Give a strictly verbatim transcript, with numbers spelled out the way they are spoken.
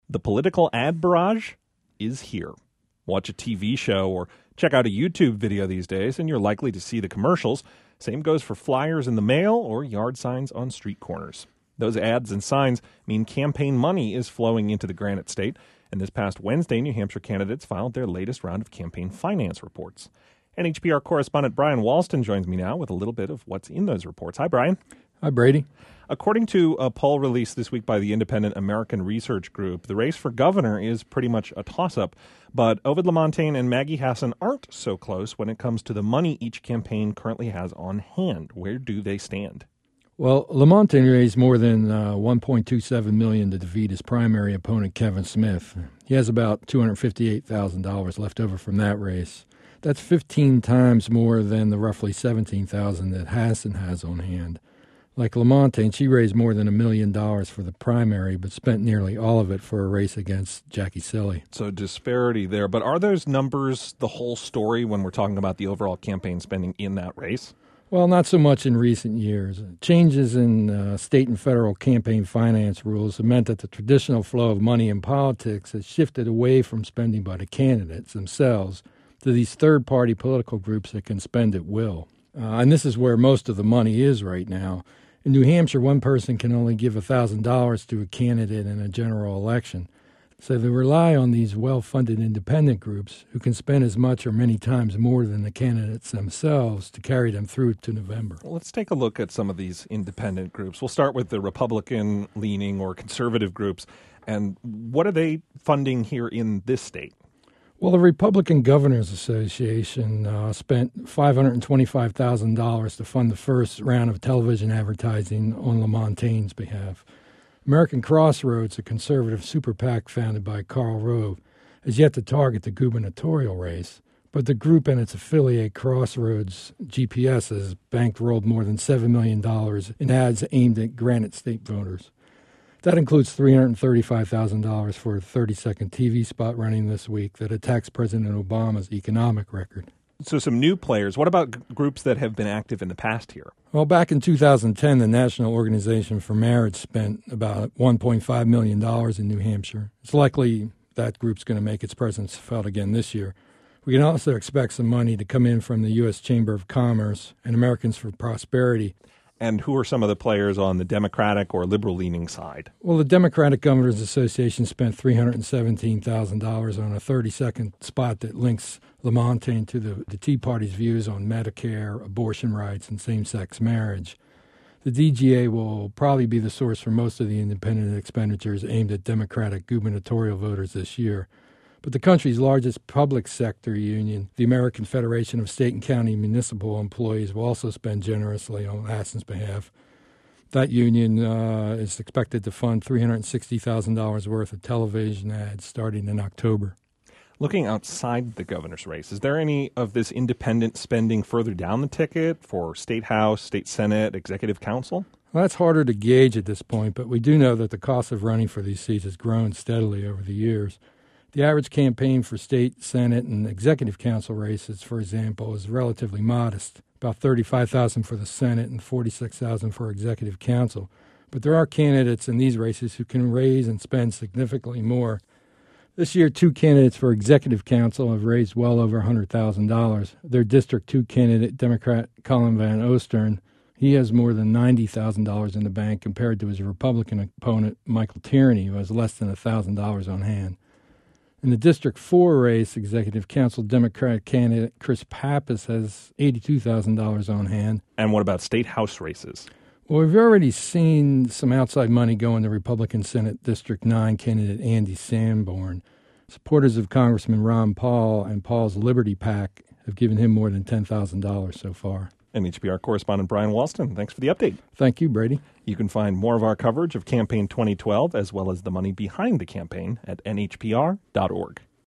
The political ad barrage is here. Watch a T V show or check out a YouTube video these days, and you're likely to see the commercials. Same goes for flyers in the mail or yard signs on street corners. Those ads and signs mean campaign money is flowing into the Granite State, and this past Wednesday, New Hampshire candidates filed their latest round of campaign finance reports. N H P R correspondent Brian Walston joins me now with a little bit of what's in those reports. Hi, Brian. Hi, Brady. According to a poll released this week by the independent American Research Group, the race for governor is pretty much a toss-up, but Ovid LaMontagne and Maggie Hassan aren't so close when it comes to the money each campaign currently has on hand. Where do they stand? Well, LaMontagne raised more than uh, one point two seven million dollars to defeat his primary opponent, Kevin Smith. He has about two hundred fifty-eight thousand dollars left over from that race. That's fifteen times more than the roughly seventeen thousand dollars that Hassan has on hand. Like LaMontagne, she raised more than a million dollars for the primary, but spent nearly all of it for a race against Jackie Silly. So disparity there. But are those numbers the whole story when we're talking about the overall campaign spending in that race? Well, not so much in recent years. Changes in uh, state and federal campaign finance rules have meant that the traditional flow of money in politics has shifted away from spending by the candidates themselves to these third-party political groups that can spend at will. Uh, and this is where most of the money is right now. In New Hampshire, one person can only give one thousand dollars to a candidate in a general election. So they rely on these well-funded independent groups who can spend as much or many times more than the candidates themselves to carry them through to November. Well, let's take a look at some of these independent groups. We'll start with the Republican-leaning or conservative groups. And what are they funding here in this state? Well, the Republican Governors Association uh, spent five hundred twenty-five thousand dollars to fund the first round of television advertising on LaMontagne's behalf. American Crossroads, a conservative super PAC founded by Karl Rove, has yet to target the gubernatorial race, but the group and its affiliate Crossroads G P S has bankrolled more than seven million dollars in ads aimed at Granite State voters. That includes three hundred thirty-five thousand dollars for a thirty-second T V spot running this week that attacks President Obama's economic record. So some new players. What about g- groups that have been active in the past here? Well, back in two thousand ten, the National Organization for Marriage spent about one point five million dollars in New Hampshire. It's likely that group's going to make its presence felt again this year. We can also expect some money to come in from the U S Chamber of Commerce and Americans for Prosperity. And who are some of the players on the Democratic or liberal-leaning side? Well, the Democratic Governors Association spent three hundred seventeen thousand dollars on a thirty-second spot that links LaMontagne to the, the Tea Party's views on Medicare, abortion rights, and same-sex marriage. The D G A will probably be the source for most of the independent expenditures aimed at Democratic gubernatorial voters this year. But the country's largest public sector union, the American Federation of State and County Municipal Employees, will also spend generously on Hassan's behalf. That union uh, is expected to fund three hundred sixty thousand dollars worth of television ads starting in October. Looking outside the governor's race, is there any of this independent spending further down the ticket for State House, State Senate, Executive Council? Well, that's harder to gauge at this point, but we do know that the cost of running for these seats has grown steadily over the years. The average campaign for state, senate, and executive council races, for example, is relatively modest, about thirty-five thousand dollars for the Senate and forty-six thousand dollars for executive council. But there are candidates in these races who can raise and spend significantly more. This year, two candidates for executive council have raised well over one hundred thousand dollars. Their District two candidate, Democrat Colin Van Ostern, he has more than ninety thousand dollars in the bank compared to his Republican opponent, Michael Tierney, who has less than one thousand dollars on hand. In the District four race, Executive Council Democratic candidate Chris Pappas has eighty-two thousand dollars on hand. And what about State House races? Well, we've already seen some outside money go into Republican Senate District nine candidate Andy Sanborn. Supporters of Congressman Ron Paul and Paul's Liberty PAC have given him more than ten thousand dollars so far. N H P R correspondent Brian Walston, thanks for the update. Thank you, Brady. You can find more of our coverage of Campaign twenty twelve as well as the money behind the campaign at N H P R dot org.